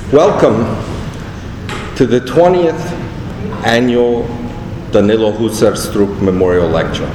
Welcome to the 20th annual Danilo Husar-Strug Memorial Lecture.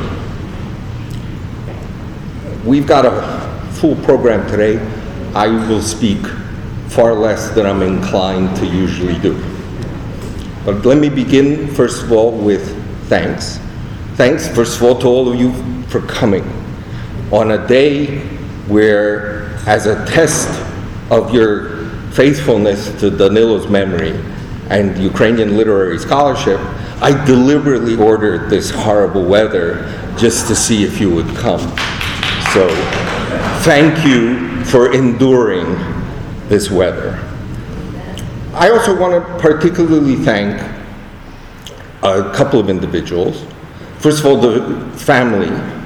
We've got a full program today. I will speak far less than I'm inclined to usually do. But let me begin, first of all, with thanks. Thanks, first of all, to all of you for coming on a day where, as a test of your faithfulness to Danilo's memory and Ukrainian literary scholarship, I deliberately ordered this horrible weather just to see if you would come. So, thank you for enduring this weather. I also want to particularly thank a couple of individuals. First of all, the family,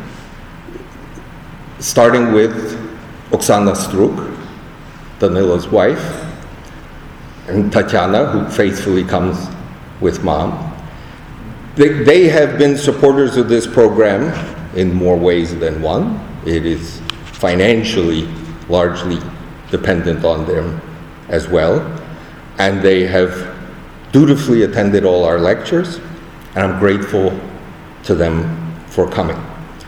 starting with Oksana Strug, Danilo's wife, and Tatiana, who faithfully comes with mom. They have been supporters of this program in more ways than one. It is financially largely dependent on them as well. And they have dutifully attended all our lectures, and I'm grateful to them for coming.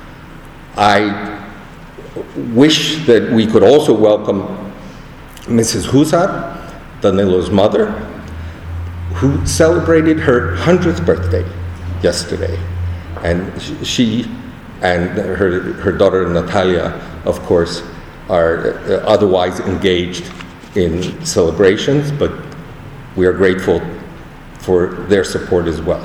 I wish that we could also welcome Mrs. Husar, Danilo's mother, who celebrated her 100th birthday yesterday. And she and her daughter Natalia, of course, are otherwise engaged in celebrations, but we are grateful for their support as well.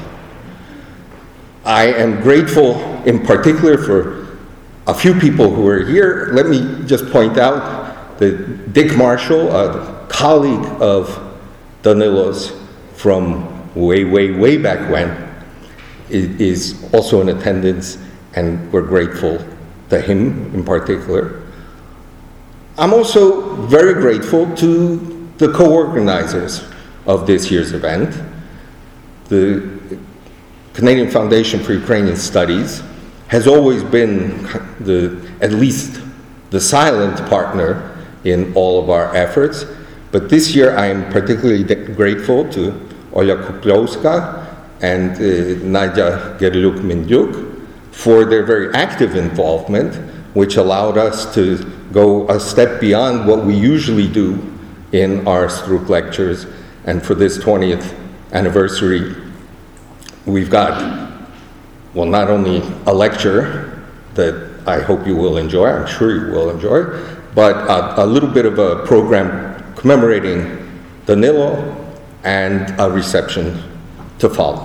I am grateful in particular for a few people who are here. Let me just point out that Dick Marshall, a colleague of Danilo's from way back when, is also in attendance, and we're grateful to him in particular. I'm also very grateful to the co-organizers of this year's event. The Canadian Foundation for Ukrainian Studies has always been at least the silent partner in all of our efforts, but this year I am particularly grateful to Oля Kuplowska and Nadia Gerluk-Mindyuk for their very active involvement, which allowed us to go a step beyond what we usually do in our Strug lectures. And for this 20th anniversary, we've got, well, not only a lecture that I hope you will enjoy, I'm sure you will enjoy, but a little bit of a program commemorating Danilo and a reception to follow.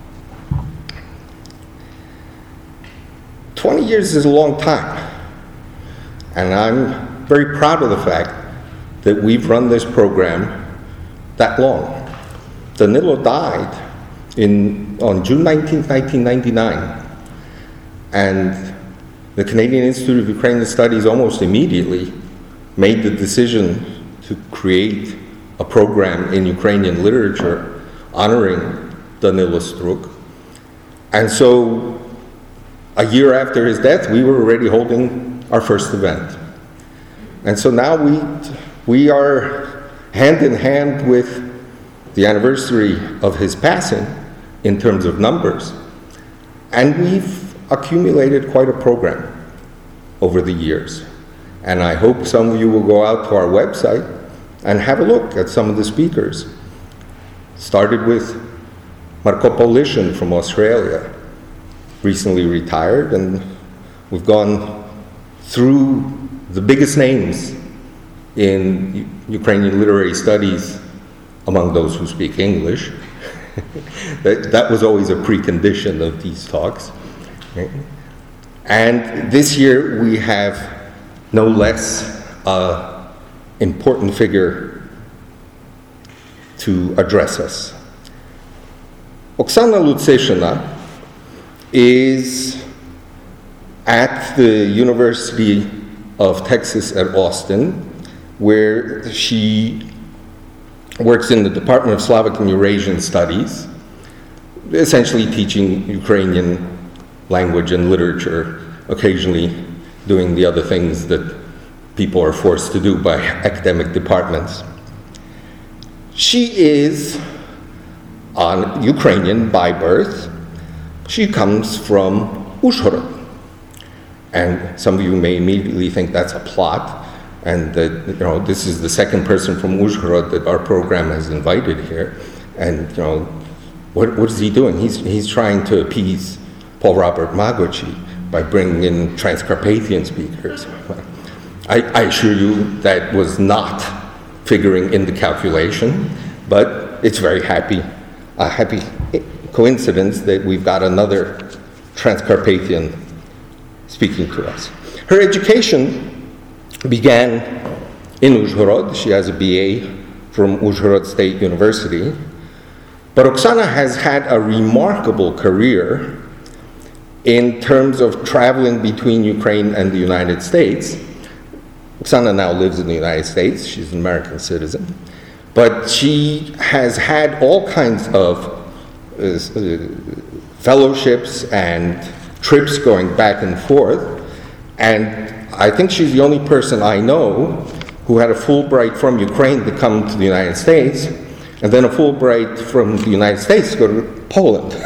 20 years is a long time, and I'm very proud of the fact that we've run this program that long. Danilo died on June 19, 1999, and the Canadian Institute of Ukrainian Studies almost immediately made the decision to create a program in Ukrainian literature honoring Danilo Strug. And so a year after his death, we were already holding our first event. And so now we are hand in hand with the anniversary of his passing in terms of numbers. And we've accumulated quite a program over the years. And I hope some of you will go out to our website and have a look at some of the speakers. Started with Marko Polishin from Australia, recently retired, and we've gone through the biggest names in Ukrainian literary studies among those who speak English. That was always a precondition of these talks. And this year we have no less important figure to address us. Oksana Lutsishina is at the University of Texas at Austin, where she works in the Department of Slavic and Eurasian Studies, essentially teaching Ukrainian language and literature, occasionally doing the other things that people are forced to do by academic departments. She is Ukrainian by birth. She comes from Uzhhorod. And some of you may immediately think that's a plot, and that this is the second person from Uzhhorod that our program has invited here. And what is he doing? He's trying to appease Paul Robert Magochi by bringing in Transcarpathian speakers. I assure you that was not figuring in the calculation, but it's a happy coincidence that we've got another Transcarpathian speaking to us. Her education began in Uzhhorod. She has a BA from Uzhhorod State University. But Oksana has had a remarkable career in terms of traveling between Ukraine and the United States. Oksana now lives in the United States. She's an American citizen. But she has had all kinds of fellowships and trips going back and forth. And I think she's the only person I know who had a Fulbright from Ukraine to come to the United States, and then a Fulbright from the United States to go to Poland.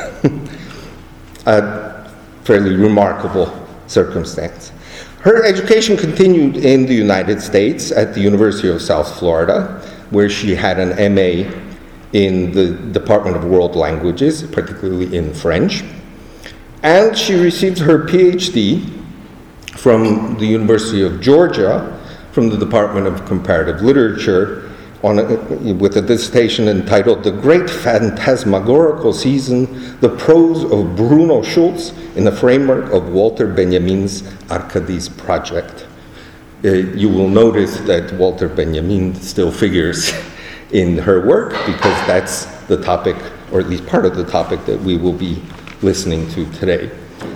A fairly remarkable circumstance. Her education continued in the United States at the University of South Florida, where she had an MA in the Department of World Languages, particularly in French. And she received her PhD from the University of Georgia, from the Department of Comparative Literature, with a dissertation entitled The Great Phantasmagorical Season, the Prose of Bruno Schulz in the Framework of Walter Benjamin's Arcadis Project. You will notice that Walter Benjamin still figures in her work because that's the topic, or at least part of the topic, that we will be listening to today.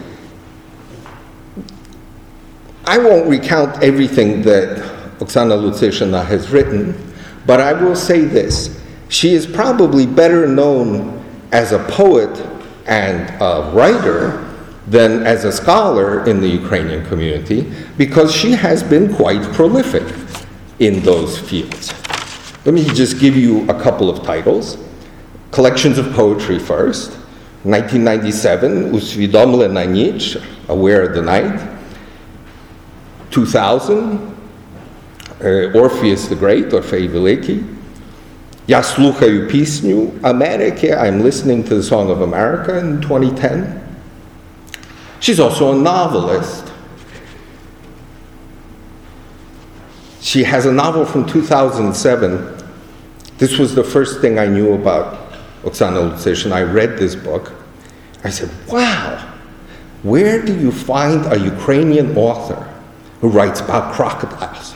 I won't recount everything that Oksana Lutsyshina has written, but I will say this. She is probably better known as a poet and a writer than as a scholar in the Ukrainian community, because she has been quite prolific in those fields. Let me just give you a couple of titles. Collections of poetry first. 1997, Usvidomlena Nich, Aware of the Night. 2000, Orpheus the Great, Orfei Veliki. Я слухаю пісню Америки, I'm listening to the Song of America in 2010. She's also a novelist. She has a novel from 2007. This was the first thing I knew about Oksana Lutsyshina. I read this book. I said, wow, where do you find a Ukrainian author who writes about crocodiles?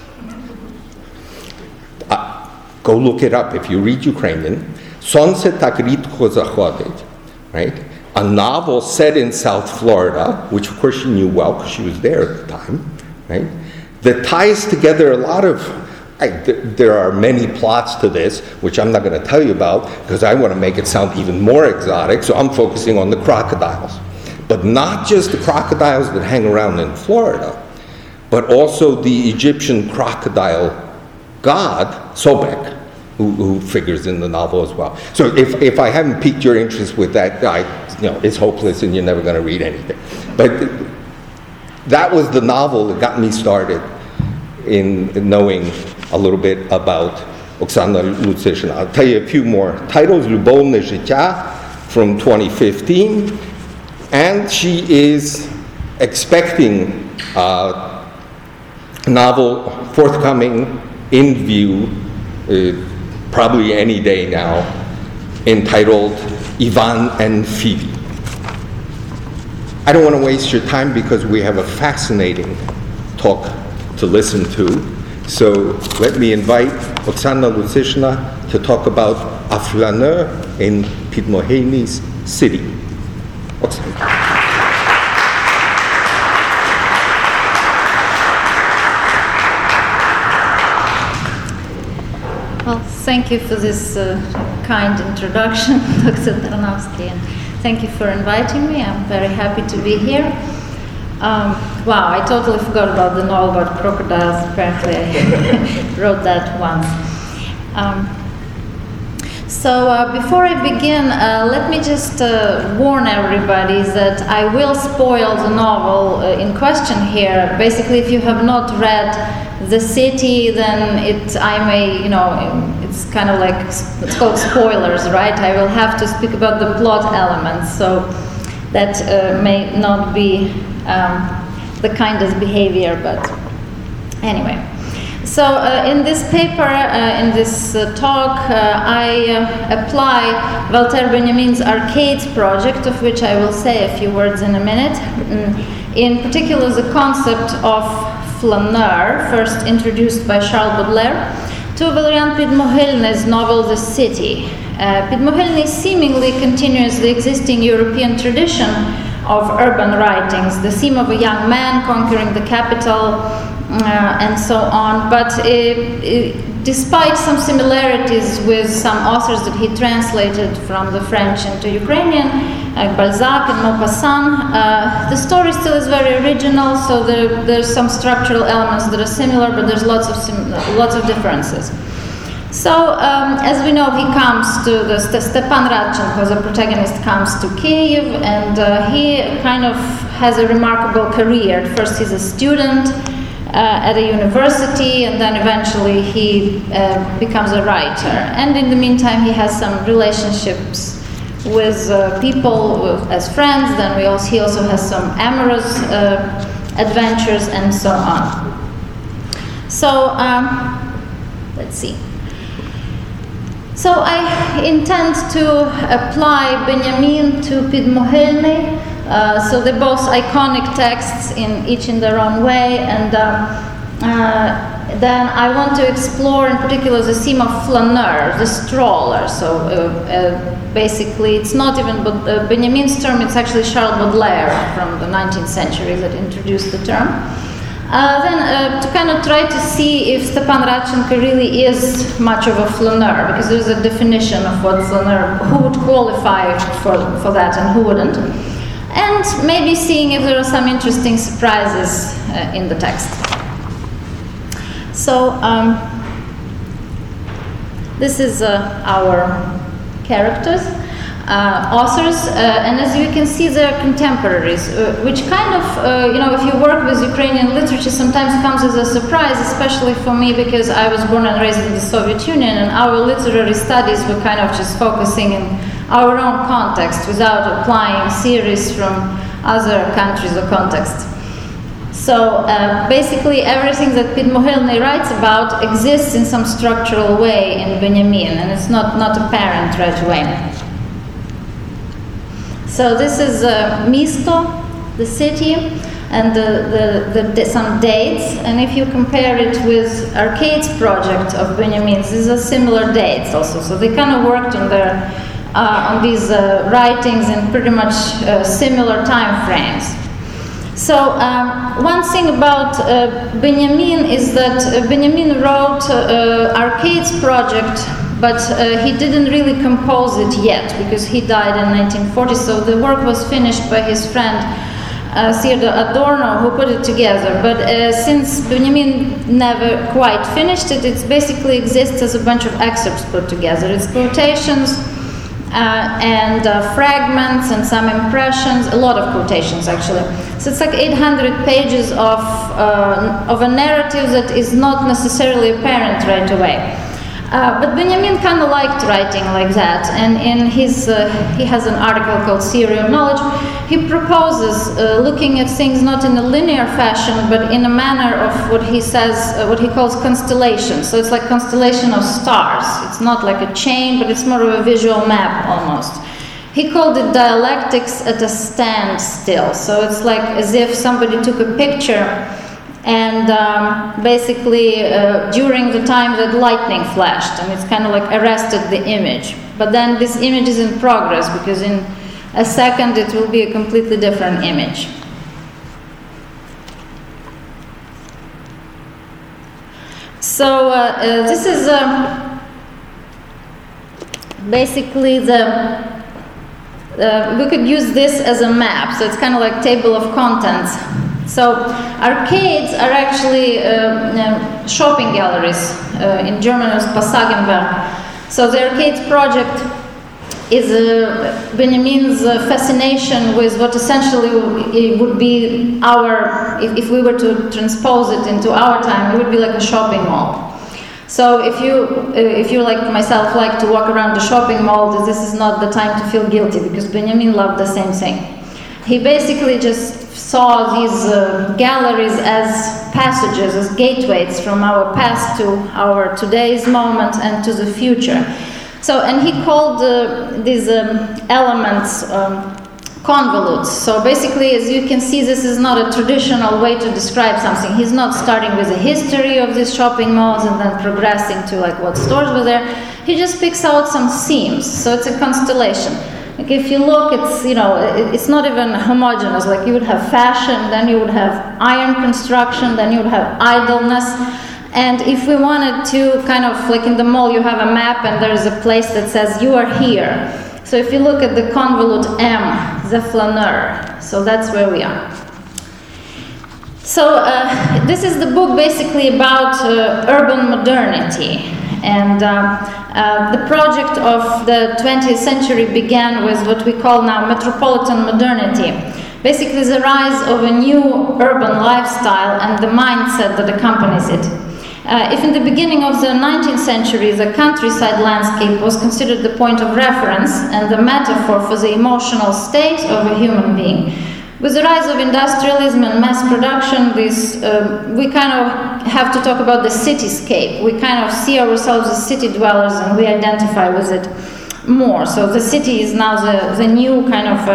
Go look it up if you read Ukrainian. Сонце так рідко заходить, right? A novel set in South Florida, which of course she knew well because she was there at the time, right? That ties together a lot of, there are many plots to this, which I'm not going to tell you about because I want to make it sound even more exotic, so I'm focusing on the crocodiles. But not just the crocodiles that hang around in Florida, but also the Egyptian crocodile god, Sobek, who figures in the novel as well. So if I haven't piqued your interest with that, it's hopeless and you're never going to read anything. But that was the novel that got me started in knowing a little bit about Oksana Lutsyshina. I'll tell you a few more titles. Любовне життя from 2015. And she is expecting a novel forthcoming in view, probably any day now, entitled Ivan and Phoebe. I don't want to waste your time because we have a fascinating talk to listen to. So let me invite Oksana Lutsyshina to talk about A Flaneur in Podmoheny's City. Oksana. Well, thank you for this kind introduction, Dr. Tarnowski, and thank you for inviting me. I'm very happy to be here. Wow, I totally forgot about the novel about crocodiles. Apparently, I wrote that once. So before I begin, let me just warn everybody that I will spoil the novel in question here. Basically, if you have not read The City, then I may, it's kind of like, it's called spoilers, right? I will have to speak about the plot elements, so that may not be the kindest behavior, but anyway. So in this paper, in this talk, I apply Walter Benjamin's Arcades project, of which I will say a few words in a minute. In particular, the concept of flaneur, first introduced by Charles Baudelaire, to Valerian Pidmohylny's novel The City. Pidmohylny seemingly continues the existing European tradition of urban writings, the theme of a young man conquering the capital, and so on, but despite some similarities with some authors that he translated from the French into Ukrainian, like Balzac and Maupassant, the story still is very original, so there's some structural elements that are similar, but there's lots of differences. So, as we know, he comes to Stepan Radchenko, the protagonist, comes to Kiev, and he kind of has a remarkable career. At first he's a student at a university, and then eventually he becomes a writer. And in the meantime, he has some relationships with people as friends. Then he also has some amorous adventures and so on. So let's see. So I intend to apply Benjamin to Pidmohylny. So they're both iconic texts, each in their own way, and then I want to explore in particular the theme of flaneur, the stroller. So basically it's not even Benjamin's term, it's actually Charles Baudelaire from the 19th century that introduced the term. Then to kind of try to see if Stepan Radchenko really is much of a flaneur, because there's a definition of what flaneur, who would qualify for that and who wouldn't. And maybe seeing if there are some interesting surprises in the text. So this is our characters, authors, and as you can see, they're contemporaries, which kind of, if you work with Ukrainian literature, sometimes comes as a surprise, especially for me, because I was born and raised in the Soviet Union, and our literary studies were kind of just focusing in our own context without applying theories from other countries or contexts. So basically everything that Pidmohylny writes about exists in some structural way in Benjamin, and it's not apparent right away. So this is Misto, the city, and some dates, and if you compare it with Arcades project of Benjamin's, these are similar dates also, so they kind of worked on these writings in pretty much similar time frames. So one thing about Benjamin is that Benjamin wrote Arcades project, but he didn't really compose it yet because he died in 1940, so the work was finished by his friend Theodor Adorno, who put it together. But since Benjamin never quite finished it, it basically exists as a bunch of excerpts put together. It's quotations and fragments and some impressions, a lot of quotations actually. So it's like 800 pages of a narrative that is not necessarily apparent right away. But Benjamin kind of liked writing like that, and in his, he has an article called Theory of Knowledge. He proposes looking at things not in a linear fashion, but in a manner of what he says, what he calls constellations. So it's like constellation of stars. It's not like a chain, but it's more of a visual map almost. He called it dialectics at a standstill. So it's like as if somebody took a picture and basically during the time that lightning flashed, and it's kind of like arrested the image. But then this image is in progress, because in a second it will be a completely different image. So this is basically we could use this as a map, so it's kind of like table of contents. So arcades are actually shopping galleries. In German it's Passagenberg. So the Arcades project is Benjamin's fascination with what essentially it would be our, if we were to transpose it into our time, it would be like a shopping mall. So if you like myself like to walk around the shopping mall, this is not the time to feel guilty, because Benjamin loved the same thing. He basically just saw these galleries as passages, as gateways from our past to our today's moment and to the future. So, and he called these elements convolutes. So basically, as you can see, this is not a traditional way to describe something. He's not starting with a history of these shopping malls and then progressing to like what stores were there. He just picks out some themes. So it's a constellation. Like if you look, it's, you know, it's not even homogeneous. Like you would have fashion, then you would have iron construction, then you would have idleness. And if we wanted to kind of, like in the mall, you have a map and there's a place that says you are here. So if you look at the convolute M, the flaneur, so that's where we are. So this is the book basically about urban modernity. And the project of the 20th century began with what we call now metropolitan modernity. Basically the rise of a new urban lifestyle and the mindset that accompanies it. If in the beginning of the 19th century the countryside landscape was considered the point of reference and the metaphor for the emotional state of a human being, with the rise of industrialism and mass production, we kind of have to talk about the cityscape. We kind of see ourselves as city dwellers and we identify with it more. So the city is now the new kind of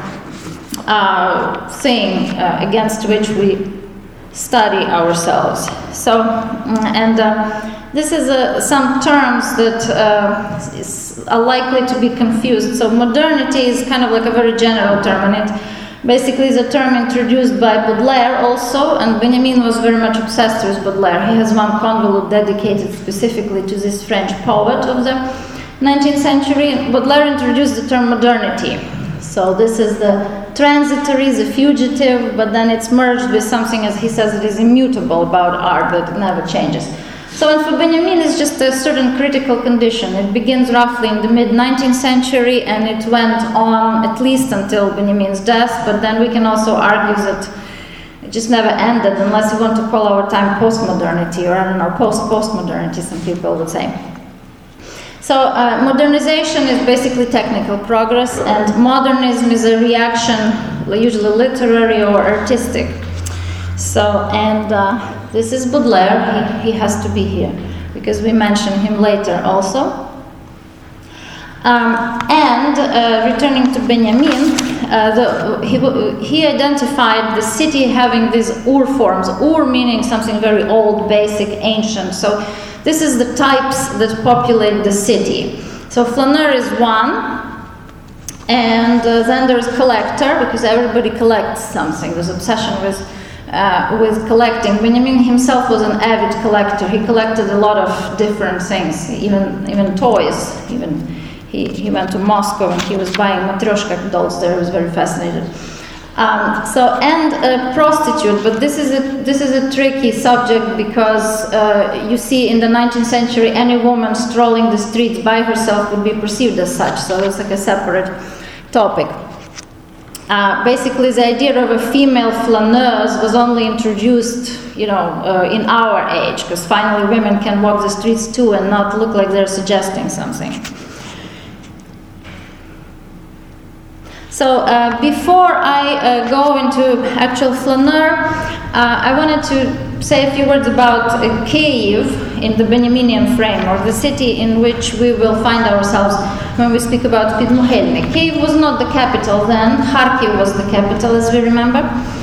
thing against which we study ourselves. So, and this is some terms that are likely to be confused. So modernity is kind of like a very general term, and it basically is a term introduced by Baudelaire also, and Benjamin was very much obsessed with Baudelaire. He has one convolute dedicated specifically to this French poet of the 19th century. Baudelaire introduced the term modernity. So this is the transitory, the fugitive, but then it's merged with something, as he says, that is immutable about art, that never changes. So and for Benjamin, it's just a certain critical condition. It begins roughly in the mid-19th century, and it went on at least until Benjamin's death, but then we can also argue that it just never ended, unless you want to call our time post-modernity, or I don't know, post-postmodernity, some people would say. So modernization is basically technical progress, and modernism is a reaction, usually literary or artistic. So, and this is Baudelaire. He has to be here because we mention him later also. Returning to Benjamin, he identified the city having these ur forms. Ur meaning something very old, basic, ancient. So this is the types that populate the city. So flaneur is one, and then there's collector, because everybody collects something. There's obsession with collecting. Benjamin himself was an avid collector. He collected a lot of different things, even toys. Even he went to Moscow and he was buying Matryoshka dolls there. He was very fascinated. And a prostitute, but this is a tricky subject because you see in the 19th century any woman strolling the streets by herself would be perceived as such, so it's like a separate topic. Basically the idea of a female flaneuse was only introduced, in our age, because finally women can walk the streets too and not look like they're suggesting something. So before I go into actual flaneur, I wanted to say a few words about Kyiv in the Benjaminian framework, the city in which we will find ourselves when we speak about Podmohelny. Kyiv was not the capital then, Kharkiv was the capital, as we remember.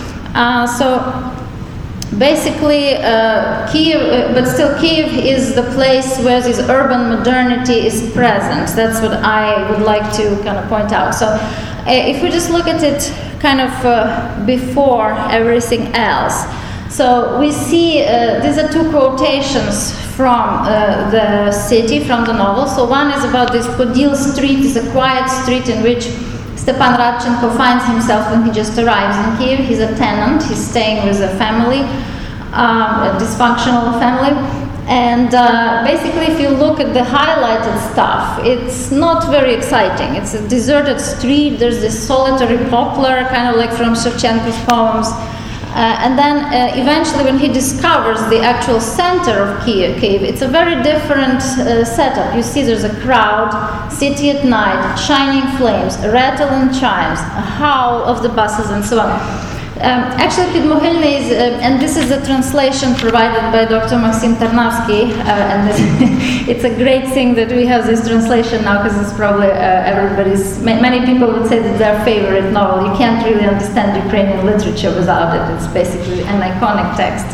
Basically, Kyiv, but still Kyiv is the place where this urban modernity is present. That's what I would like to kind of point out. So if we just look at it kind of before everything else. So we see, these are two quotations from the city, from the novel. So one is about this Podil street, it's a quiet street in which Stepan Radchenko finds himself when he just arrives in Kyiv. He's a tenant, he's staying with a family, a dysfunctional family. And basically, if you look at the highlighted stuff, it's not very exciting. It's a deserted street, there's this solitary poplar, kind of like from Shevchenko's poems. And then eventually, when he discovers the actual center of Kiev, it's a very different setup. You see there's a crowd, city at night, shining flames, rattle and chimes, a howl of the buses, and so on. Actually, Podmohylny is, and this is a translation provided by Dr. Maxim Tarnavsky, and it's a great thing that we have this translation now, because it's probably many people would say that their favorite novel. You can't really understand Ukrainian literature without it. It's basically an iconic text.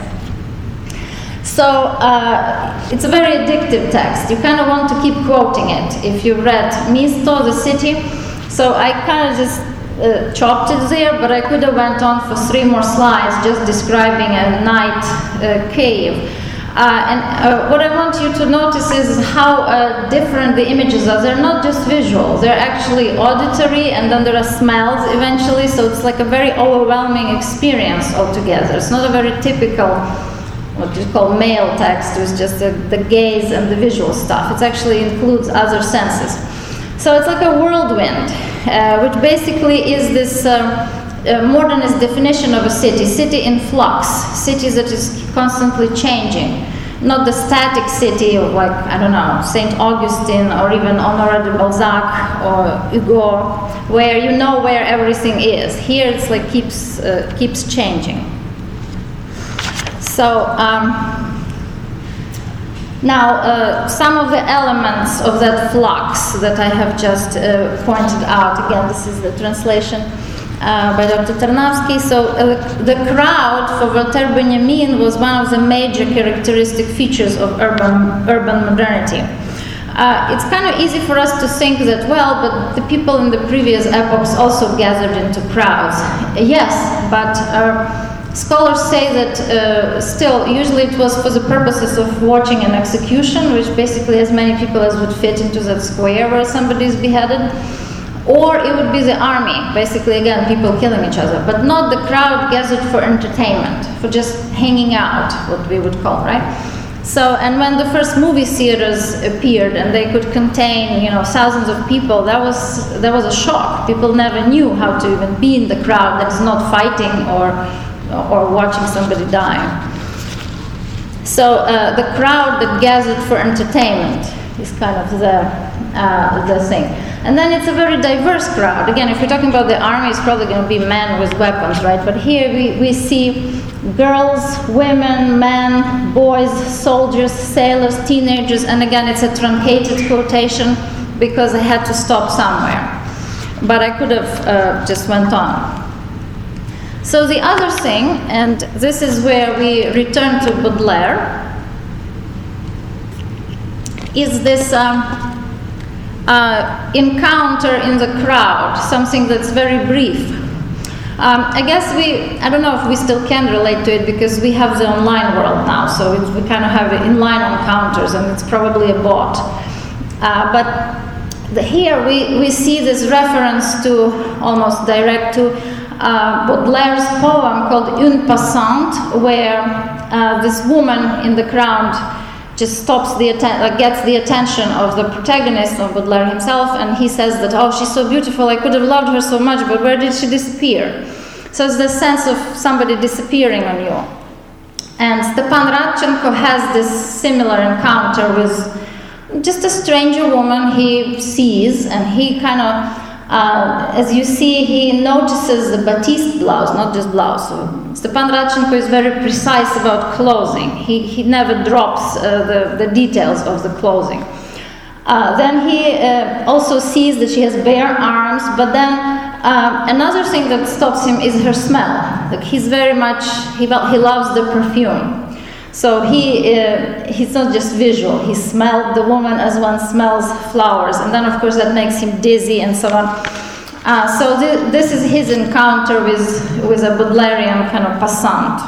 So it's a very addictive text. You kind of want to keep quoting it. If you read Misto, the city, so I kind of just chopped it there, but I could have went on for 3 more slides just describing a night cave. And what I want you to notice is how different the images are. They're not just visual, they're actually auditory, and then there are smells eventually, so it's like a very overwhelming experience altogether. It's not a very typical, what you call male text, with just the gaze and the visual stuff. It actually includes other senses. So it's like a whirlwind, which basically is this modernist definition of a city in flux, city that is constantly changing, not the static city of, like, I don't know, St. Augustine or even Honoré de Balzac or Hugo, where you know where everything is. Here it's like keeps changing. So now, some of the elements of that flux that I have just pointed out, again, this is the translation by Dr. Tarnavsky. So the crowd for Walter Benjamin was one of the major characteristic features of urban modernity. It's kind of easy for us to think that, well, but the people in the previous epochs also gathered into crowds. Yes, but scholars say that still, usually it was for the purposes of watching an execution, which basically as many people as would fit into that square where somebody is beheaded, or it would be the army, basically, again, people killing each other, but not the crowd gathered for entertainment, for just hanging out, what we would call, right? So, and when the first movie theaters appeared and they could contain, thousands of people, that was a shock. People never knew how to even be in the crowd that's not fighting or watching somebody die. So the crowd that gathered for entertainment is kind of the thing. And then it's a very diverse crowd. Again, if we're talking about the army, it's probably going to be men with weapons, right? But here we see girls, women, men, boys, soldiers, sailors, teenagers, and again, it's a truncated quotation because I had to stop somewhere. But I could have just went on. So the other thing, and this is where we return to Baudelaire, is this encounter in the crowd, something that's very brief. I guess I don't know if we still can relate to it because we have the online world now, so we kind of have inline encounters, and it's probably a bot. But here we see this reference to, almost direct to, Baudelaire's poem called Une Passante, where this woman in the crowd just gets the attention of the protagonist, of Baudelaire himself, and he says that, oh, she's so beautiful, I could have loved her so much, but where did she disappear? So it's the sense of somebody disappearing on you. And Stepan Radchenko has this similar encounter with just a stranger woman he sees, and he kind of, as you see, he notices the batiste blouse, not just blouse. So Stepan Radchenko is very precise about clothing. He never drops the details of the clothing. Then he also sees that she has bare arms, but then another thing that stops him is her smell. Like he's very much, he loves the perfume. So he's not just visual, he smelled the woman as one smells flowers, and then of course that makes him dizzy and so on. So this is his encounter with a Baudelairean kind of passant.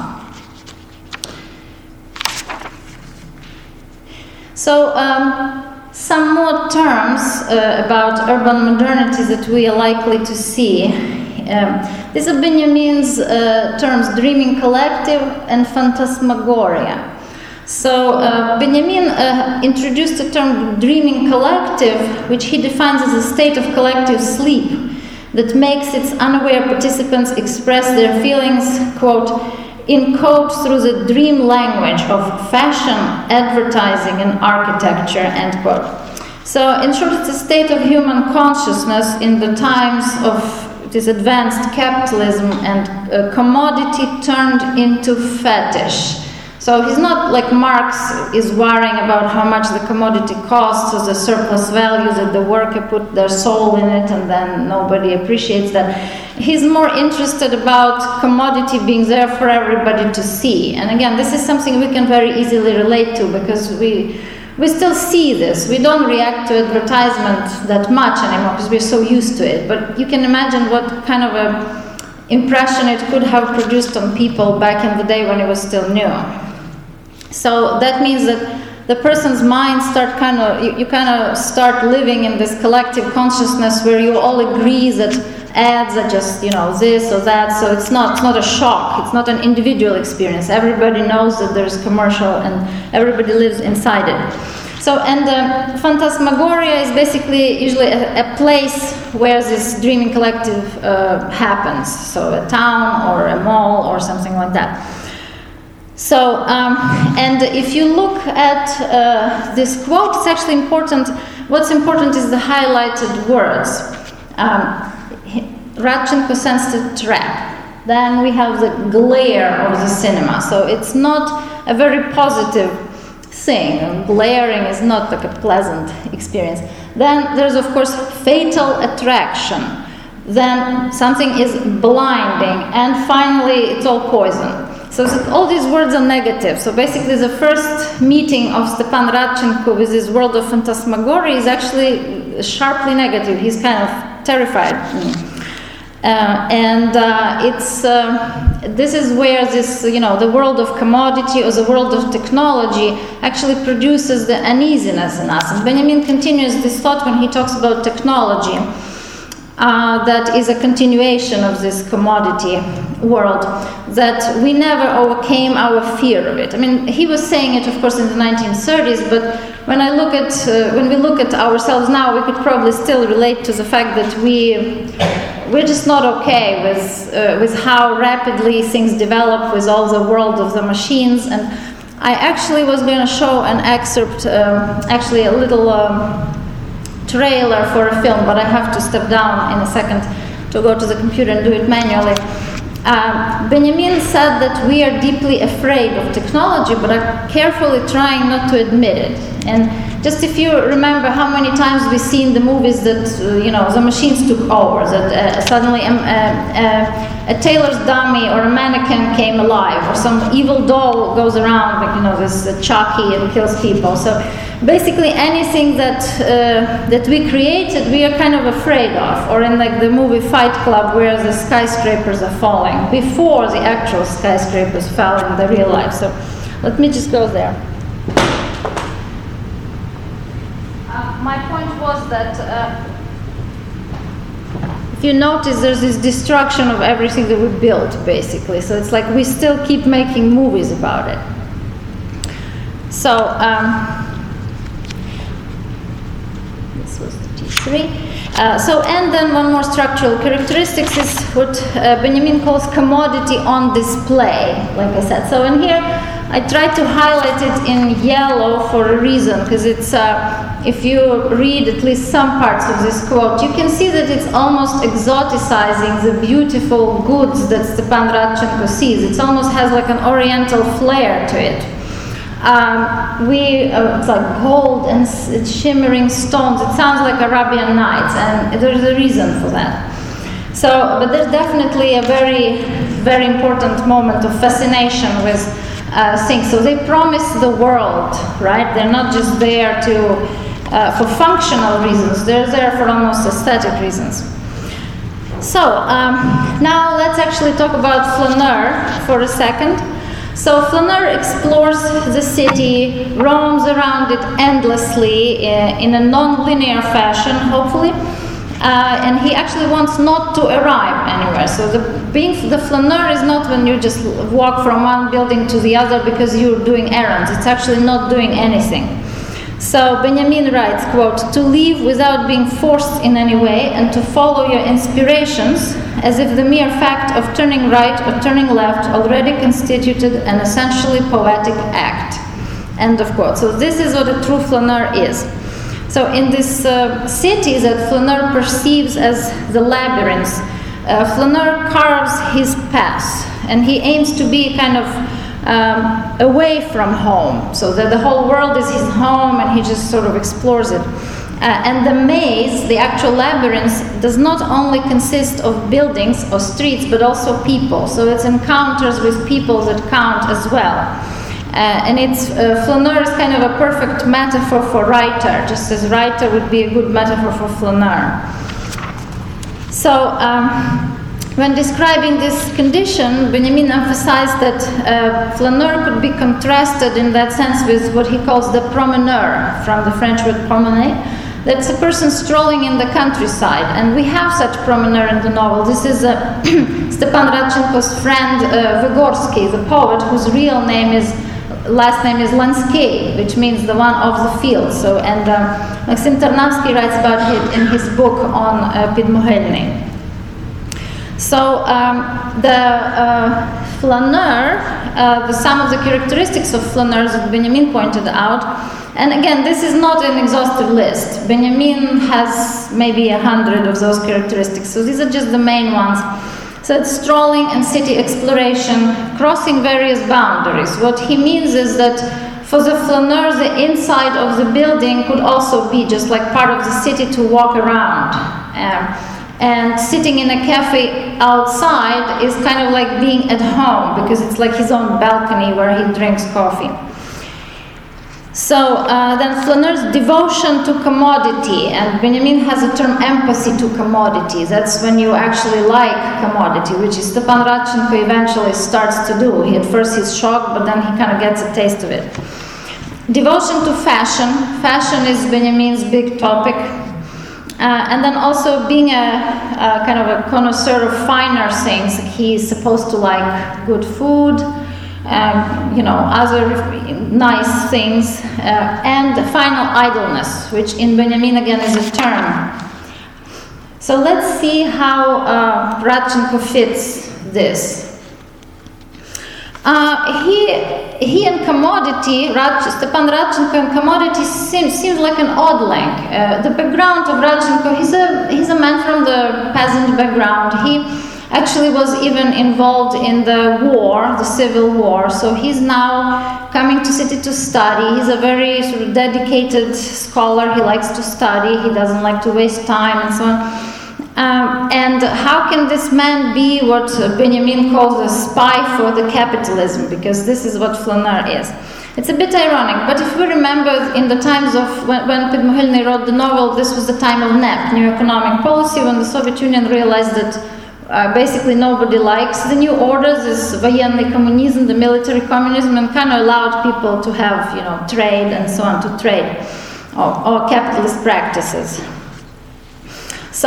So some more terms about urban modernity that we are likely to see. These are Benjamin's terms, dreaming collective and phantasmagoria. So Benjamin introduced the term dreaming collective, which he defines as a state of collective sleep that makes its unaware participants express their feelings, quote, in code through the dream language of fashion, advertising, and architecture, end quote. So in short, it's a state of human consciousness in the times of this advanced capitalism and commodity turned into fetish. So he's not like Marx is worrying about how much the commodity costs or the surplus value that the worker put their soul in it and then nobody appreciates that. He's more interested about commodity being there for everybody to see. And again, this is something we can very easily relate to because we still see this. We don't react to advertisement that much anymore because we're so used to it. But you can imagine what kind of a impression it could have produced on people back in the day when it was still new. So that means that the person's mind start you kind of start living in this collective consciousness where you all agree that ads are just, this or that. So it's not a shock. It's not an individual experience. Everybody knows that there's commercial and everybody lives inside it. So, and phantasmagoria is basically usually a place where this dreaming collective happens. So a town or a mall or something like that. So, and if you look at this quote, it's actually important. What's important is the highlighted words. Radchenko sensed a trap. Then we have the glare of the cinema. So it's not a very positive thing. Glaring is not like a pleasant experience. Then there's, of course, fatal attraction. Then something is blinding. And finally, it's all poison. So all these words are negative. So basically the first meeting of Stepan Radchenko with this world of phantasmagoria is actually sharply negative. He's kind of terrified. This is where this, the world of commodity or the world of technology actually produces the uneasiness in us. And Benjamin continues this thought when he talks about technology. That is a continuation of this commodity world, that we never overcame our fear of it. I mean, he was saying it, of course, in the 1930s, but when we look at ourselves now, we could probably still relate to the fact that we're just not okay with how rapidly things develop with all the world of the machines. And I actually was going to show an excerpt, actually a little trailer for a film, but I have to step down in a second to go to the computer and do it manually. Benjamin said that we are deeply afraid of technology, but are carefully trying not to admit it. And just if you remember how many times we've seen the movies that, the machines took over, that suddenly a tailor's dummy or a mannequin came alive, or some evil doll goes around, like, this Chucky and kills people. So basically anything that we created, we are kind of afraid of. Or in like the movie Fight Club, where the skyscrapers are falling, before the actual skyscrapers fell in the real life. So let me just go there. My point was that if you notice, there's this destruction of everything that we built, basically. So it's like we still keep making movies about it. So this was the T3. And then one more structural characteristics is what Benjamin calls commodity on display, like I said. So in here, I tried to highlight it in yellow for a reason, because it's, if you read at least some parts of this quote, you can see that it's almost exoticizing the beautiful goods that Stepan Radchenko sees. It almost has like an oriental flair to it. It's like gold and shimmering stones. It sounds like Arabian Nights, and there's a reason for that. So, but there's definitely a very, very important moment of fascination with things. So they promise the world, right? They're not just there for functional reasons. They're there for almost aesthetic reasons. So now let's actually talk about Flaneur for a second. So Flaneur explores the city, roams around it endlessly in a non-linear fashion, hopefully. and he actually wants not to arrive anywhere. So being the flaneur is not when you just walk from one building to the other because you're doing errands. It's actually not doing anything. So Benjamin writes, quote, "To live without being forced in any way and to follow your inspirations as if the mere fact of turning right or turning left already constituted an essentially poetic act." End of quote. So this is what a true flaneur is. So in this city that flaneur perceives as the labyrinth, flaneur carves his path, and he aims to be kind of away from home, so that the whole world is his home and he just sort of explores it. And the maze, the actual labyrinth, does not only consist of buildings or streets, but also people. So it's encounters with people that count as well. And it's flaneur is kind of a perfect metaphor for writer, just as writer would be a good metaphor for flaneur. So when describing this condition, Benjamin emphasized that flaneur could be contrasted in that sense with what he calls the promeneur, from the French word promener. That's a person strolling in the countryside, and we have such promeneur in the novel. This is Stepan Radchenko's friend Vygorsky, the poet, whose last name is Lansky, which means the one of the field. So, and Maxim Tarnavsky writes about it in his book on Podmohelny. So the flaneur, some of the characteristics of flaneurs that Benjamin pointed out, and again, this is not an exhaustive list. Benjamin has maybe 100 of those characteristics, so these are just the main ones. So it's strolling and city exploration, crossing various boundaries. What he means is that for the flaneur, the inside of the building could also be just like part of the city to walk around. And sitting in a cafe outside is kind of like being at home, because it's like his own balcony where he drinks coffee. So then flaneur's devotion to commodity, and Benjamin has a term empathy to commodity. That's when you actually like commodity, which is Stepan Radchenko eventually starts to do. At first he's shocked, but then he kind of gets a taste of it. Devotion to fashion. Fashion is Benjamin's big topic. And then also being a kind of a connoisseur of finer things. He's supposed to like good food, other nice things, and the final idleness, which in Benjamin again is a term. So let's see how Radchenko fits this. He and commodity, Stepan Radchenko and commodity seems like an odd link. The background of Radchenko, he's a man from the peasant background. He actually was even involved in the war, the civil war. So he's now coming to city to study. He's a very sort of dedicated scholar. He likes to study. He doesn't like to waste time and so on. And how can this man be what Benjamin calls a spy for the capitalism? Because this is what flaneur is. It's a bit ironic, but if we remember in the times of when Podmohelny wrote the novel, this was the time of NEP, New Economic Policy, when the Soviet Union realized that basically nobody likes the new order, this военный communism, the military communism, and kind of allowed people to have, trade and so on, to trade, or capitalist practices. So,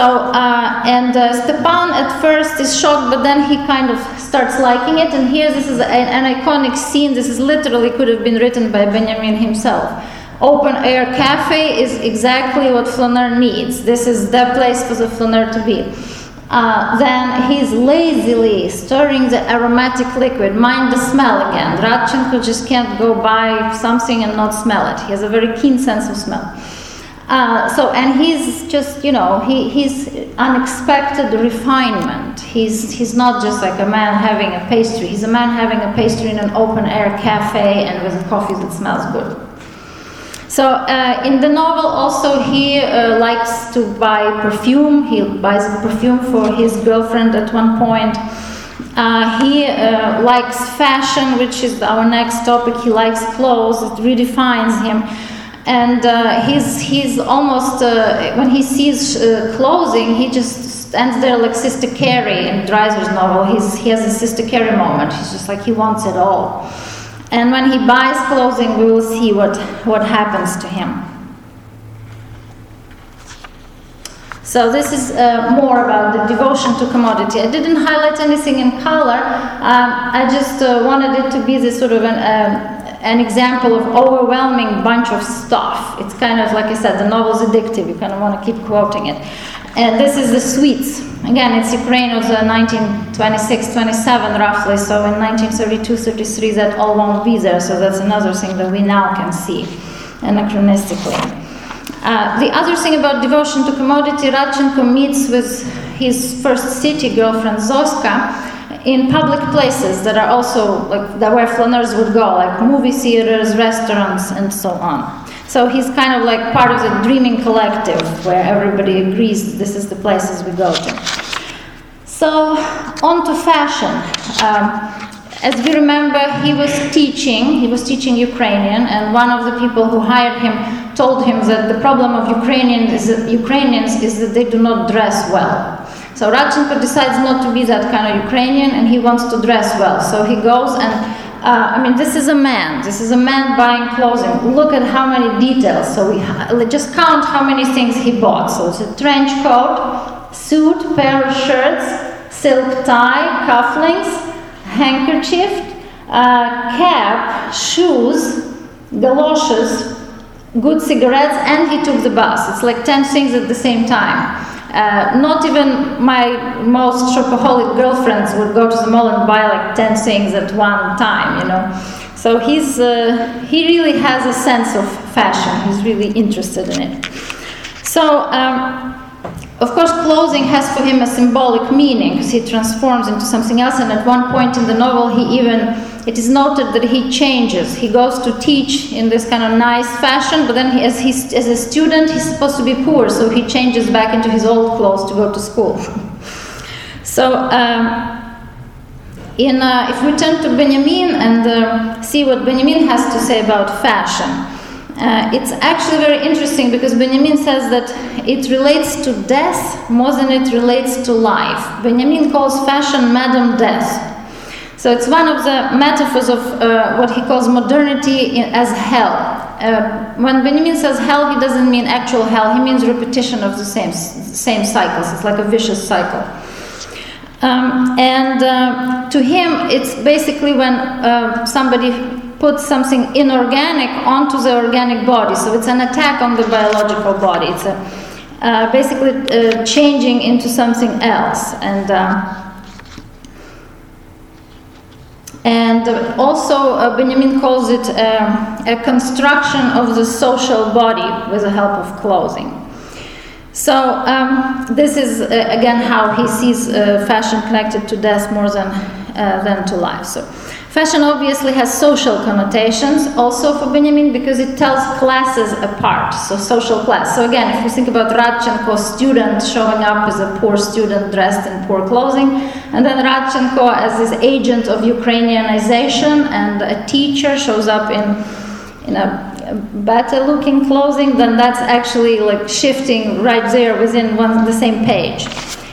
Stepan at first is shocked, but then he kind of starts liking it. And here, this is an iconic scene. This is literally could have been written by Benjamin himself. Open air cafe is exactly what flaneur needs. This is the place for the flaneur to be. Then he's lazily stirring the aromatic liquid. Mind the smell again. Radchenko just can't go by something and not smell it. He has a very keen sense of smell. And he's just, he's unexpected refinement. He's not just like a man having a pastry. He's a man having a pastry in an open air cafe and with a coffee that smells good. So in the novel also he likes to buy perfume. He buys perfume for his girlfriend at one point. He likes fashion, which is our next topic. He likes clothes. It redefines him. And he's almost, when he sees clothing, he just stands there like Sister Carrie in Dreiser's novel. He has a Sister Carrie moment. He's just like, he wants it all. And when he buys clothing, we will see what happens to him. So this is more about the devotion to commodity. I didn't highlight anything in color. I just wanted it to be this sort of an example of overwhelming bunch of stuff. It's kind of, like I said, the novel's addictive. You kind of want to keep quoting it. And this is the sweets. Again, it's Ukraine of the 1926-27 roughly. So in 1932-33, that all won't be there. So that's another thing that we now can see anachronistically. The other thing about devotion to commodity, Radchenko meets with his first city girlfriend, Zoska, in public places that are also like that where flaneurs would go, like movie theaters, restaurants, and so on. So he's kind of like part of the dreaming collective where everybody agrees this is the places we go to. So on to fashion. As you remember, he was teaching Ukrainian, and one of the people who hired him told him that the problem of Ukrainians is that they do not dress well. So Radchenko decides not to be that kind of Ukrainian, and he wants to dress well. So he goes and, this is a man buying clothing. Look at how many details. So we just count how many things he bought. So it's a trench coat, suit, pair of shirts, silk tie, cufflinks, handkerchief, cap, shoes, galoshes, good cigarettes, and he took the bus. It's like 10 things at the same time. Not even my most shopaholic girlfriends would go to the mall and buy like 10 things at one time, you know. So he really has a sense of fashion. He's really interested in it. So, of course, clothing has for him a symbolic meaning because he transforms into something else. And at one point in the novel, it is noted that he changes. He goes to teach in this kind of nice fashion, but then as a student, he's supposed to be poor, so he changes back into his old clothes to go to school. So, if we turn to Benjamin and see what Benjamin has to say about fashion, it's actually very interesting because Benjamin says that it relates to death more than it relates to life. Benjamin calls fashion Madame Death. So it's one of the metaphors of what he calls modernity as hell. When Benjamin says hell, he doesn't mean actual hell. He means repetition of the same cycles. It's like a vicious cycle. To him, it's basically when somebody puts something inorganic onto the organic body. So it's an attack on the biological body. It's basically changing into something else. And also Benjamin calls it a construction of the social body with the help of clothing. So this is again how he sees fashion connected to death more than to life. So fashion obviously has social connotations also for Benjamin because it tells classes apart, so social class. So again, if you think about Radchenko's student showing up as a poor student dressed in poor clothing, and then Radchenko as this agent of Ukrainianization, and a teacher shows up in a better looking clothing, then that's actually like shifting right there within the same page.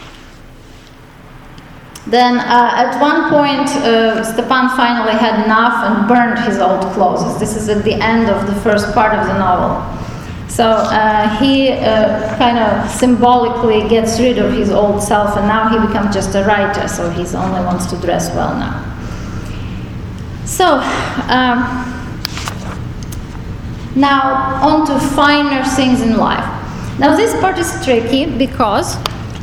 Then at one point, Stepan finally had enough and burned his old clothes. This is at the end of the first part of the novel. So he kind of symbolically gets rid of his old self, and now he becomes just a writer, so he only wants to dress well now. So now on to finer things in life. Now this part is tricky because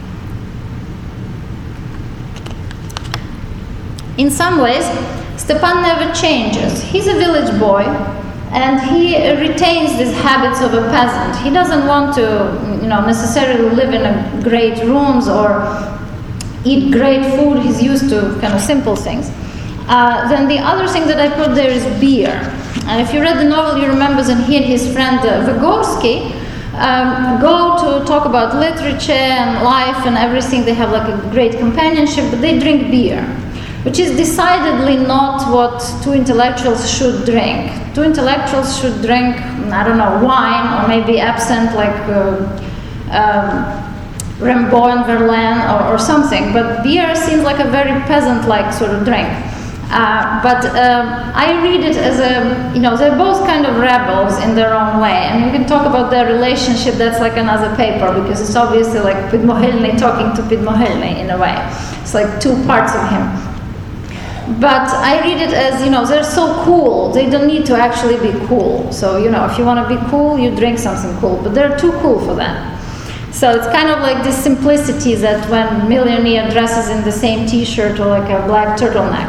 in some ways, Stepan never changes. He's a village boy, and he retains these habits of a peasant. He doesn't want to, necessarily live in great rooms or eat great food. He's used to kind of simple things. Then the other thing that I put there is beer. And if you read the novel, you remember that he and his friend Vygorsky go to talk about literature and life and everything. They have like a great companionship, but they drink beer, which is decidedly not what two intellectuals should drink. Two intellectuals should drink, wine or maybe absinthe like Rimbaud and Verlaine or something. But beer seems like a very peasant-like sort of drink. But I read it as they're both kind of rebels in their own way, and you can talk about their relationship. That's like another paper, because it's obviously like Підмогильний talking to Підмогильний in a way. It's like two parts of him. But I read it as, they're so cool, they don't need to actually be cool. So, if you want to be cool, you drink something cool, but they're too cool for that. So it's kind of like this simplicity that when millionaire dresses in the same t-shirt or like a black turtleneck.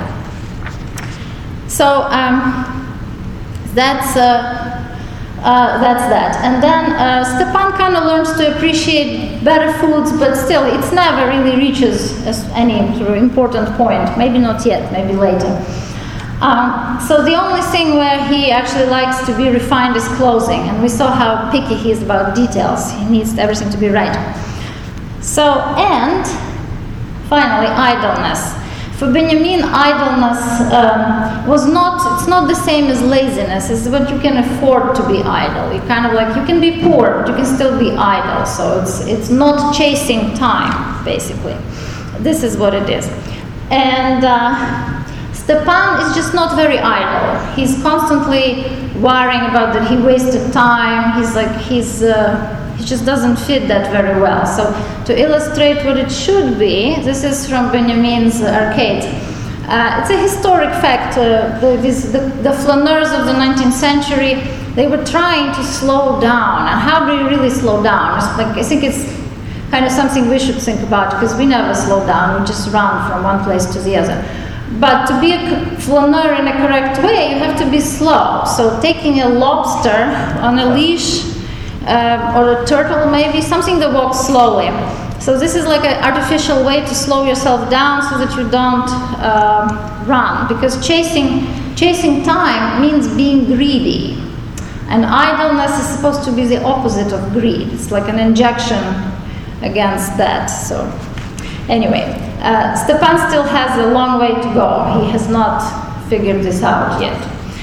So that's that. And then Stepan kind of learns to appreciate better foods, but still, it never really reaches any sort of important point. Maybe not yet, maybe later. So the only thing where he actually likes to be refined is clothing, and we saw how picky he is about details. He needs everything to be right. So, and finally, idleness. For Benjamin, idleness it's not the same as laziness. It's what you can afford to be idle. You kind of like, you can be poor, but you can still be idle. So it's not chasing time, basically. This is what it is. And Stepan is just not very idle. He's constantly worrying about that he wasted time. He just doesn't fit that very well. So to illustrate what it should be, this is from Benjamin's Arcade. It's a historic fact. The flaneurs of the 19th century, they were trying to slow down. And how do you really slow down? I think it's kind of something we should think about, because we never slow down. We just run from one place to the other. But to be a flaneur in a correct way, you have to be slow. So taking a lobster on a leash, or a turtle maybe, something that walks slowly. So this is like an artificial way to slow yourself down so that you don't run. Because chasing time means being greedy. And idleness is supposed to be the opposite of greed. It's like an injection against that. So anyway, Stepan still has a long way to go. He has not figured this out yet.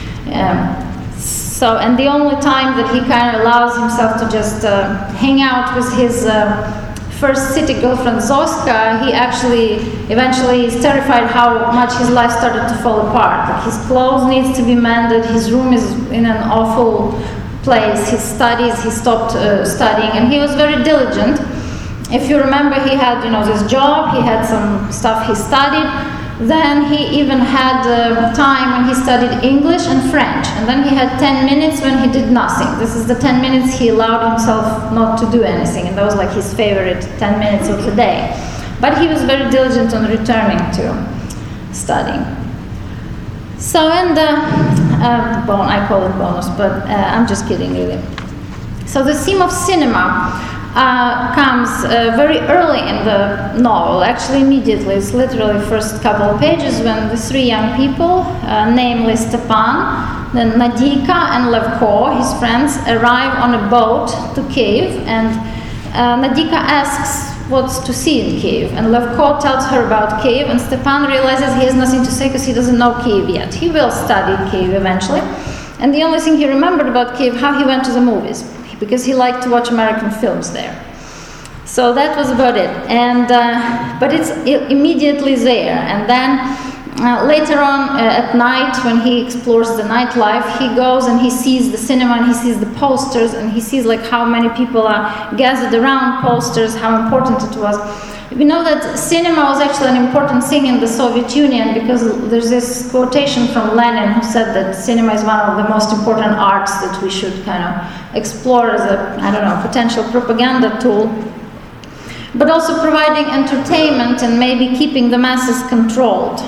And the only time that he kind of allows himself to just hang out with his first city girlfriend Zoska, he actually eventually is terrified how much his life started to fall apart. Like his clothes needs to be mended, his room is in an awful place, his studies, he stopped studying, and he was very diligent. If you remember, he had this job, he had some stuff he studied. Then he even had time when he studied English and French. And then he had 10 minutes when he did nothing. This is the 10 minutes he allowed himself not to do anything. And that was like his favorite 10 minutes of the day. But he was very diligent on returning to studying. So, and I call it bonus, but I'm just kidding, really. So the theme of cinema comes very early in the novel, actually immediately. It's literally first couple of pages when the three young people, namely Stepan, then Nadika and Levko, his friends, arrive on a boat to Kiev, and Nadika asks what's to see in Kiev, and Levko tells her about Kiev, and Stepan realizes he has nothing to say because he doesn't know Kiev yet. He will study Kiev eventually, and the only thing he remembered about Kiev, how he went to the movies, because he liked to watch American films there. So that was about it. And but it's immediately there. And then later on at night, when he explores the nightlife, he goes and he sees the cinema and he sees the posters and he sees like how many people are gathered around posters, how important it was. We know that cinema was actually an important thing in the Soviet Union because there's this quotation from Lenin who said that cinema is one of the most important arts that we should kind of explore as a, potential propaganda tool, but also providing entertainment and maybe keeping the masses controlled.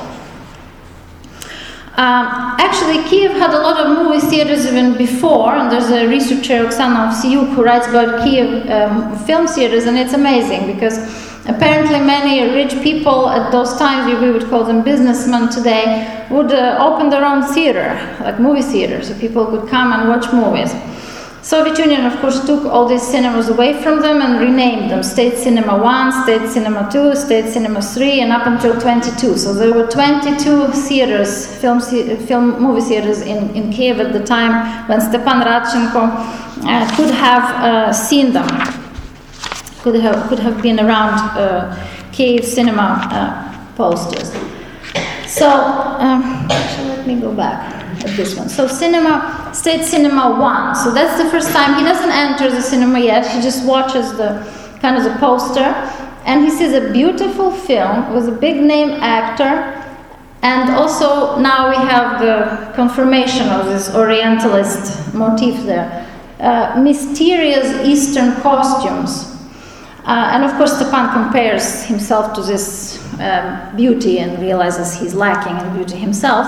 Actually, Kiev had a lot of movie theaters even before, and there's a researcher, Oksana Ovsiuk, who writes about Kiev film theaters, and it's amazing because apparently many rich people at those times, we would call them businessmen today, would open their own theater, like movie theater, so people could come and watch movies. Soviet Union, of course, took all these cinemas away from them and renamed them State Cinema 1, State Cinema 2, State Cinema 3, and up until 22. So there were 22 theaters, movie theaters in Kiev at the time when Stepan Radchenko could have seen them, could have been around Kiev cinema posters. So Actually, let me go back at this one. So cinema, State Cinema 1. So that's the first time. He doesn't enter the cinema yet. He just watches the kind of the poster. And he sees a beautiful film with a big name actor. And also now we have the confirmation of this Orientalist motif there. Mysterious Eastern costumes. And of course Stepan compares himself to this beauty and realizes he's lacking in beauty himself.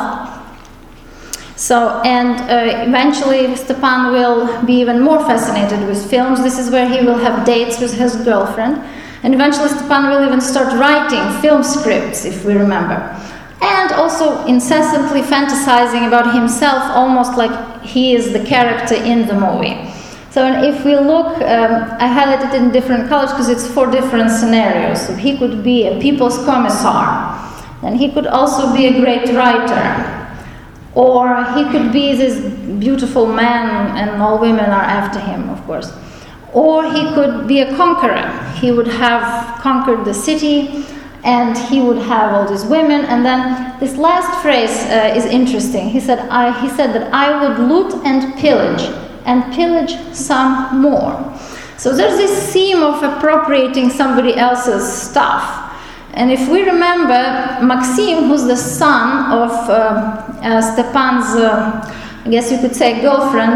So, and eventually Stepan will be even more fascinated with films. This is where he will have dates with his girlfriend. And eventually Stepan will even start writing film scripts, if we remember. And also incessantly fantasizing about himself, almost like he is the character in the movie. So if we look, I highlighted it in different colors because it's 4 different scenarios. So he could be a people's commissar, and he could also be a great writer, or he could be this beautiful man and all women are after him, of course. Or he could be a conqueror. He would have conquered the city, and he would have all these women. And then this last phrase is interesting. He said that I would loot and pillage some more. So there's this theme of appropriating somebody else's stuff. And if we remember, Maxim, who's the son of Stepan's, I guess you could say, girlfriend,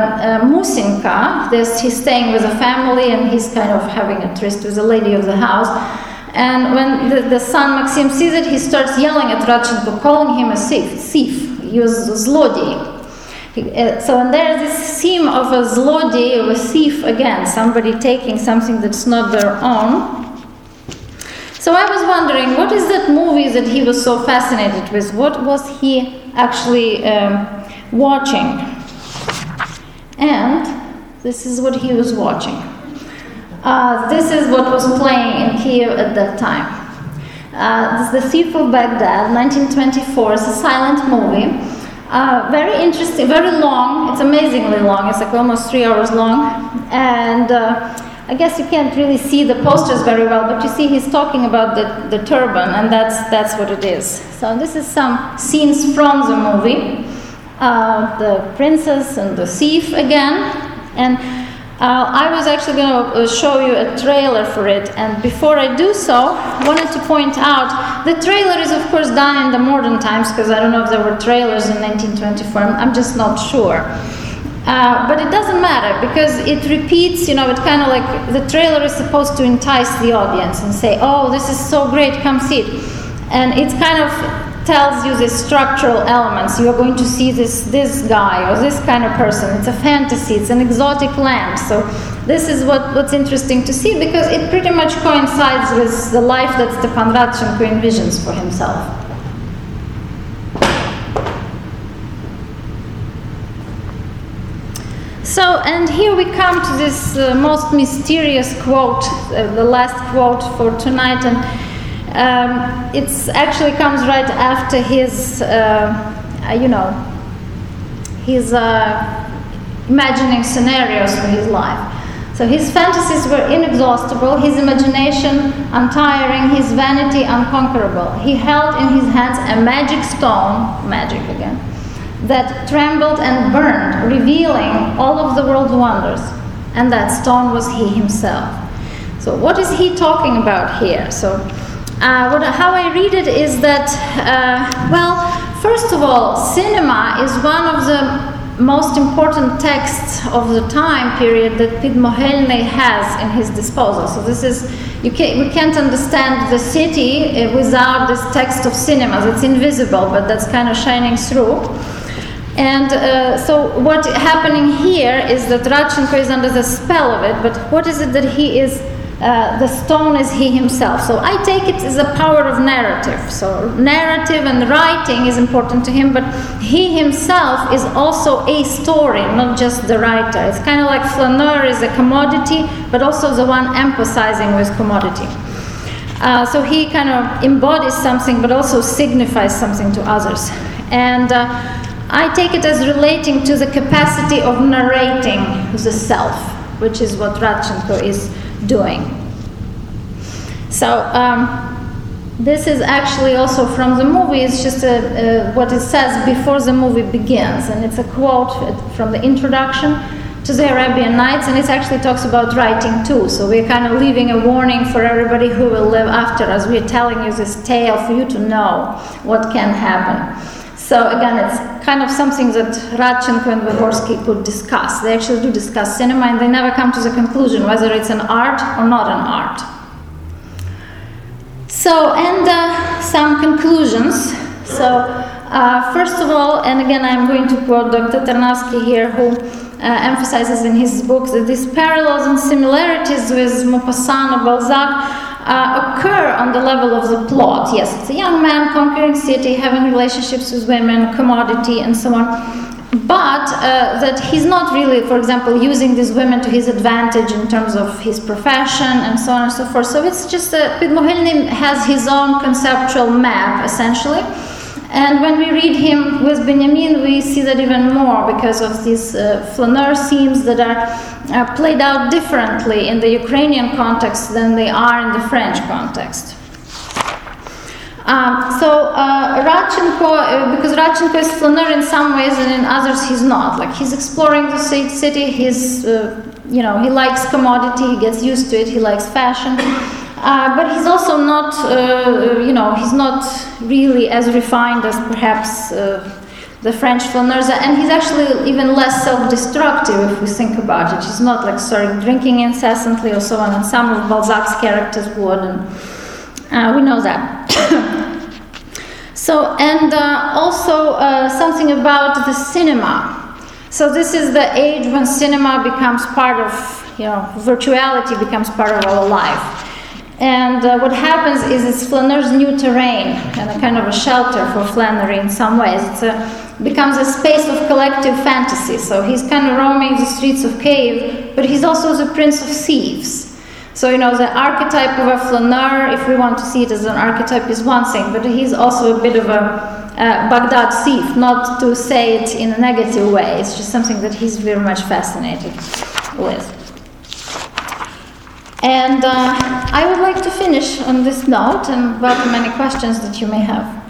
Musinka, he's staying with a family and he's kind of having a tryst with the lady of the house. And when the son Maxim sees it, he starts yelling at Radchenko, calling him a thief. He was a zlodey. And there's this theme of a zlodey, of a thief again, somebody taking something that's not their own. So I was wondering, what is that movie that he was so fascinated with? What was he actually watching? And this is what he was watching. This is what was playing in Kiev at that time. This is The Thief of Baghdad, 1924. It's a silent movie. Very interesting, very long. It's amazingly long. It's like almost 3 hours long. And I guess you can't really see the posters very well, but you see he's talking about the turban, and that's what it is. So this is some scenes from the movie. The princess and the thief again. And I was actually going to show you a trailer for it, and before I do so, I wanted to point out, the trailer is of course done in the modern times, because I don't know if there were trailers in 1924, I'm just not sure. But it doesn't matter, because it repeats, it kind of like, the trailer is supposed to entice the audience and say, oh, this is so great, come see it. And it's kind of tells you the structural elements. You're going to see this guy or this kind of person. It's a fantasy. It's an exotic land. So this is what's interesting to see, because it pretty much coincides with the life that Stepan Radchenko envisions for himself. So, and here we come to this most mysterious quote, the last quote for tonight, and it actually comes right after his, his imagining scenarios for his life. So his fantasies were inexhaustible, his imagination untiring, his vanity unconquerable. He held in his hands a magic stone, magic again, that trembled and burned, revealing all of the world's wonders. And that stone was he himself. So what is he talking about here? So how I read it is that, first of all, cinema is one of the most important texts of the time period that Pidmohelny has in his disposal. So this is, we can't understand the city without this text of cinemas. It's invisible, but that's kind of shining through. And so what's happening here is that Radchenko is under the spell of it, but what is it that he is? The stone is he himself. So I take it as a power of narrative. So narrative and writing is important to him, but he himself is also a story, not just the writer. It's kind of like flaneur is a commodity, but also the one emphasizing with commodity. So he kind of embodies something, but also signifies something to others. And I take it as relating to the capacity of narrating the self, which is what Radchenko is doing. So This is actually also from the movie. It's just what it says before the movie begins, and it's a quote from the introduction to the Arabian Nights, and it actually talks about writing too. So we're kind of leaving a warning for everybody who will live after us. We're telling you this tale for you to know what can happen. So again, it's kind of something that Radchenko and Vygorsky could discuss. They actually do discuss cinema, and they never come to the conclusion whether it's an art or not an art. So, and some conclusions. So, first of all, and again, I'm going to quote Dr. Tarnowski here, who emphasizes in his books that these parallels and similarities with Maupassant or Balzac occur on the level of the plot. Yes, it's a young man conquering city, having relationships with women, commodity, and so on. But that he's not really, for example, using these women to his advantage in terms of his profession and so on and so forth. So it's just Podmohelny has his own conceptual map, essentially. And when we read him with Benjamin, we see that even more because of these flaneur themes that are played out differently in the Ukrainian context than they are in the French context. Radchenko, because Radchenko is flaneur in some ways and in others he's not. Like he's exploring the city, he's, he likes commodity, he gets used to it, he likes fashion. But he's also not, he's not really as refined as perhaps the French flaneurs, and he's actually even less self-destructive if we think about it. He's not like drinking incessantly or so on, and some of Balzac's characters would, and we know that. So, and also something about the cinema. So this is the age when cinema becomes part of, virtuality becomes part of our life. And what happens is it's Flaneur's new terrain, and a kind of a shelter for Flannery in some ways. It becomes a space of collective fantasy. So he's kind of roaming the streets of Kiev, but he's also the prince of thieves. So, the archetype of a flaneur, if we want to see it as an archetype, is one thing, but he's also a bit of a Baghdad thief, not to say it in a negative way. It's just something that he's very much fascinated with. And I would like to finish on this note and welcome any questions that you may have.